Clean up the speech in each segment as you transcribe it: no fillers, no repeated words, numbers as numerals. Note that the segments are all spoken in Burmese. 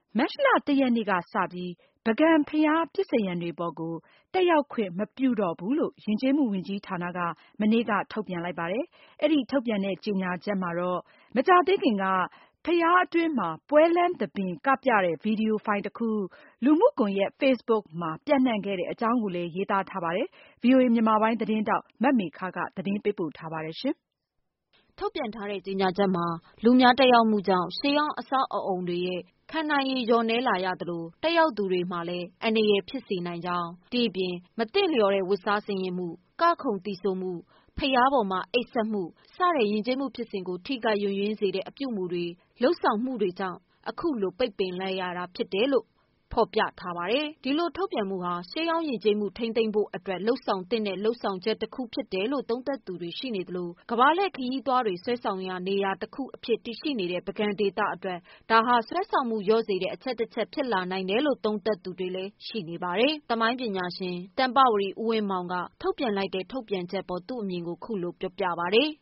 မတ်လ ၁ ရက်နေ့ကစပြီး ပုဂံဘုရားပစ္စယံတွေပေါ်ကို တက်ရောက်ခွင့်မပြုတော့ဘူးလို့ ယဉ်ကျေးမှုဝန်ကြီးဌာနက မနေ့က ထုတ်ပြန်လိုက်ပါတယ်။ အဲဒီထုတ်ပြန်တဲ့ ကြေညာချက်မှာတော့ မကြာသေးခင်က ဘုရားအတွင်းမှာ ပွဲလမ်းသဘင် ကပြတဲ့ ဗီဒီယိုဖိုင်တခု လူမှုကွန်ရက် Facebook မှာ ပျံ့နှံ့ခဲ့တဲ့အကြောင်းကိုလည်း ရေးသားထားပါတယ်။ ဗွီအိုအေမြန်မာပိုင်းသတင်းထောက် မမေခက သတင်းပေးပို့ထားပါတယ်။ထုတ်ပြန်ထားတဲ့ကြေညာချက်မှာ လူများတက်ရောက်မှုကြောင့် ရှေးဟောင်းအဆောက်အအုံတွေရဲ့ ခံနိုင်ရည်လျော့နည်းလာရသလို တက်ရောက်သူတွေမှာလည်း အန္တရာယ်ဖြစ်စေနိုင်ကြောင်း ဒီအပြင် မသင့်လျော်တဲ့ ဝတ်စားဆင်ယင်မှု၊ ကခုန်သီဆိုမှု၊ ဘုရားပေါ်မှာ အိပ်စက်မှု စတဲ့ ယဉ်ကျေးမှုဖြစ်စဉ်ကို ထိခိုက်ယိုယွင်းစေတဲ့ အပြုအမူတွေ လုပ်ဆောင်မှုတွေကြောင့် အခုလို ပိတ်ပင်လိုက်ရတာဖြစ်တယ်လို့ ဖော်ပြထားပါတယ်။ ဒီလိုထုတ်ပြန်မှုဟာ ရှေးဟောင်းယဉ်ကျေးမှု ထိန်းသိမ်းဖို့အတွက် လုပ်ဆောင်သင့်တဲ့ လုပ်ဆောင်ချက်တခုဖြစ်တယ်လို့ သုံးသပ်သူတွေရှိနေသလို ကမ္ဘာလှည့်ခရီးသွားတွေ ဆွဲဆောင်ရာနေရာတခုအဖြစ် တည်ရှိနေတဲ့ ပုဂံဒေသအတွက် ဒါဟာ ဆွဲဆောင်မှုလျော့စေတဲ့ အချက်တချက်ဖြစ်လာနိုင်တယ်လို့ သုံးသပ်သူတွေလည်းရှိနေပါတယ်။ သမိုင်းပညာရှင် တမ္ပဝတီဦးဝင်းမောင်က ထုတ်ပြန်လိုက်တဲ့ ထုတ်ပြန်ချက်အပေါ် သူ့အမြင်ကို ခုလိုပြောပြပါတယ်။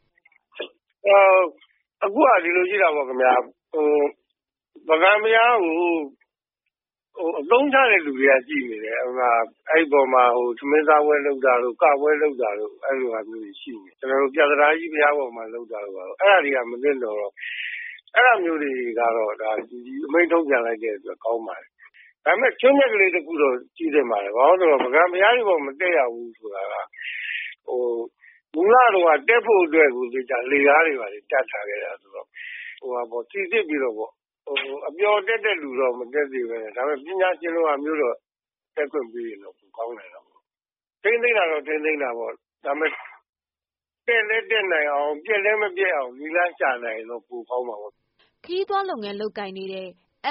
"အခုကဒီလိုရှိတာပေါ့ခင်ဗျာ ပုဂံဘုရားကို အသုံးချတဲ့လူတွေကရှိနေတယ်။ အဲဒီပေါ်မှာ ထမင်းစားပွဲလုပ်တာတို့ ကပွဲလုပ်တာတို့ အဲလိုဟာမျိုးတွေရှိနေတယ်။ ကျွန်တော်တို့ ပြဿနာကြီးဘုရားပေါ်မှာလုပ်တာတို့ အဲဒါတွေကမသင့်တော်တော့ အဲဒါမျိုးတွေကတော့ အမိန့်ထုတ်ပြန်လိုက်တဲ့အတွက်ကောင်းပါတယ်။ ဒါပေမဲ့ ချွင်းချက်ကလေးတခုတော့ရှိသင့်ပါတယ်။ ဘာလို့လဲဆိုတော့ ပုဂံဘုရားကြီးပေါ်မတက်ရဘူးဆိုတာက မူလတုန်းကတက်ဖို့အတွက်ကို လှေကားတွေဘာတွေတပ်ထားခဲ့တာဆိုတော့ စိစစ်ပြီးတော့ပေါ့ အပျော်တက်တဲ့လူတော့ မတက်စေပဲနဲ့ ဒါပေမဲ့ ပညာရှင်လိုဟာမျိုးတော့ တက်ခွင့်ပေးရင်တော့ ပိုကောင်းနိုင်တာပေါ့။ ထိန်းသိမ်းတာတော့ထိန်းသိမ်းတာပေါ့ ဒါပေမဲ့ တက်လည်းတက်နိုင်အောင် ပျက်လည်းမပျက်အောင် နည်းလမ်းရှာနိုင်ရင်တော့ ပိုကောင်းမှာပေါ့။ " ခရီးသွားလုပ်ငန်းလုပ်ကိုင်နေတဲ့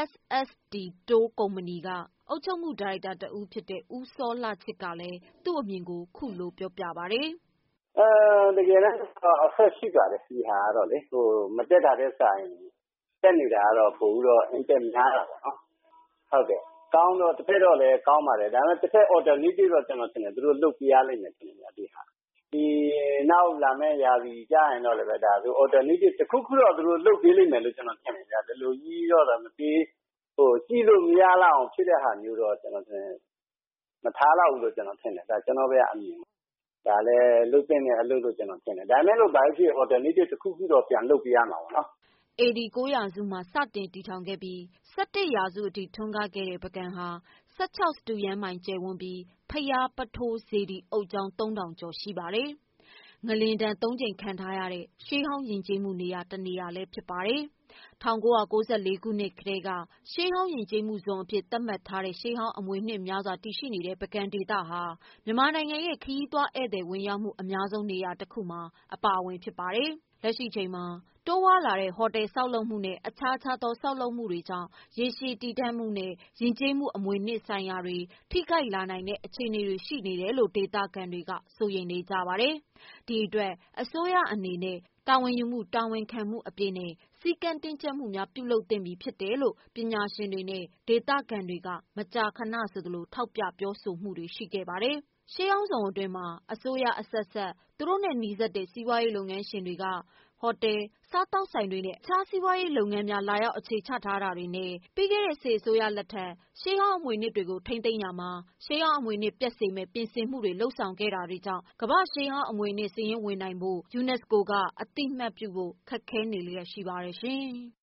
SSD Tour ကုမ္ပဏီက အုပ်ချုပ်မှုဒါရိုက်တာတဦးဖြစ်တဲ့ ဦးစောလှချစ်ကလည်း သူ့အမြင်ကို ခုလိုပြောပြပါတယ်။ "တကယ်တမ်း effect ရှိပါတယ်ဒီဟာကတော့လေ မတက်တာထက်စာရင် တက်နေတာကတော့ ပိုပြီးတော့ impact များတာပေါ့နော်။ တဖက်တော့လည်းကောင်းပါတယ်။ ဒါပေမဲ့ တဖက် alternative တော့ ကျွန်တော်ထင်တယ် သူတို့လုပ်ပေးရလိမ့်မယ်ထင်တယ်ဒီဟာ။ နောက်လာမယ့်ရာသီကျရင်တော့လည်း alternative တခုခုတော့ သူတို့လုပ်ပေးလိမ့်မယ်လို့ ကျွန်တော်ထင်တယ်ဗျ။ ဒီလိုကြီးတော့မပေး ကြည့်လို့မရလောက်အောင်ဖြစ်တဲ့ဟာမျိုးတော့ ကျွန်တော်ထင်တယ် မထားလောက်ဘူးလို့ကျွန်တော်ထင်တယ် ဒါကျွန်တော့်ဘက်ကအမြင်ပေါ့။ ဒါလည်းလုပ်သင့်တဲ့အလုပ်လို့ကျွန်တော်ထင်တယ်။ ဒါပေမဲ့လို့ ဘာပဲဖြစ်ဖြစ် alternative တခုခုတော့ ပြန်လုပ်ပေးရမှာပေါ့နော်။ " AD 9 ရာစုမှာ စတင်တည်ထောင်ခဲ့ပြီး 11 ရာစုအထိ ထွန်းကားခဲ့တဲ့ ပုဂံဟာ 16 စတုရန်းမိုင်ကျယ်ဝန်းပြီး ဘုရားပုထိုးစေတီအုတ်ကျောင်း ၃,၀၀၀ ကျော်ရှိပါတယ်။ ငလျင်ဒဏ် ၃ ကြိမ်ခံထားရတဲ့ ရှေးဟောင်းယဉ်ကျေးမှုနေရာတနေရာလည်းဖြစ်ပါတယ်။ ၁၉၉၄ ခုနှစ်ကတည်းက ရှေးဟောင်းယဉ်ကျေးမှုဇုန်အဖြစ် သတ်မှတ်ထားတဲ့ ရှေးဟောင်းအမွေအနှစ်များစွာ တည်ရှိနေတဲ့ ပုဂံဒေသဟာ မြန်မာနိုင်ငံရဲ့ ခရီးသွားဧည့်သည်ဝင်ရောက်မှု အများဆုံးနေရာတခုမှာ အပါအဝင်ဖြစ်ပါတယ်။ လက်ရှိအချိန်မှာ တိုးပွားလာတဲ့ ဟိုတယ်ဆောက်လုပ်မှုနဲ့ အခြားသောဆောက်လုပ်မှုတွေကြောင့် ရေရှည်တည်တံ့မှုနဲ့ ယဉ်ကျေးမှုအမွေအနှစ်ဆိုင်ရာတွေ ထိခိုက်လာနိုင်တဲ့ အခြေအနေတွေရှိနေတယ်လို့ ဒေသခံတွေက စိုးရိမ်နေကြပါတယ်။ ဒီအတွက် အစိုးရအနေနဲ့ တာဝန်ယူမှု တာဝန်ခံမှုအပြည့်နဲ့ စည်းကမ်းတင်းကျပ်မှုများ ပြုလုပ်သင့်ပြီဖြစ်တယ်လို့ ပညာရှင်တွေနဲ့ ဒေသခံတွေက မကြာခဏဆိုသလို ထောက်ပြပြောဆိုမှုတွေရှိခဲ့ပါတယ်။ ရှေးဟောင်းဇုန်အတွင်းမှာ အစိုးရအဆက်ဆက် သူတို့နဲ့နီးစပ်တဲ့ စီးပွားရေးလုပ်ငန်းရှင်တွေက ဟိုတယ်၊ စားသောက်ဆိုင်တွေနဲ့ အခြားစီးပွားရေးလုပ်ငန်းများ လာရောက်အခြေချထားတာတွေနဲ့ ပြီးခဲ့တဲ့ စစ်အစိုးရလက်ထက် ရှေးဟောင်းအမွေအနှစ်တွေကို ထိန်းသိမ်းရာမှာ ရှေးဟောင်းအမွေအနှစ်ပျက်စေမယ့် ပြင်ဆင်မှုတွေ လုပ်ဆောင်ခဲ့တာတွေကြောင့် ကမ္ဘာ့ရှေးဟောင်းအမွေအနှစ်စာရင်းဝင်နိုင်ဖို့ UNESCO က အသိအမှတ်ပြုဖို့ ခက်ခဲနေလျက်ရှိပါတယ်ရှင်။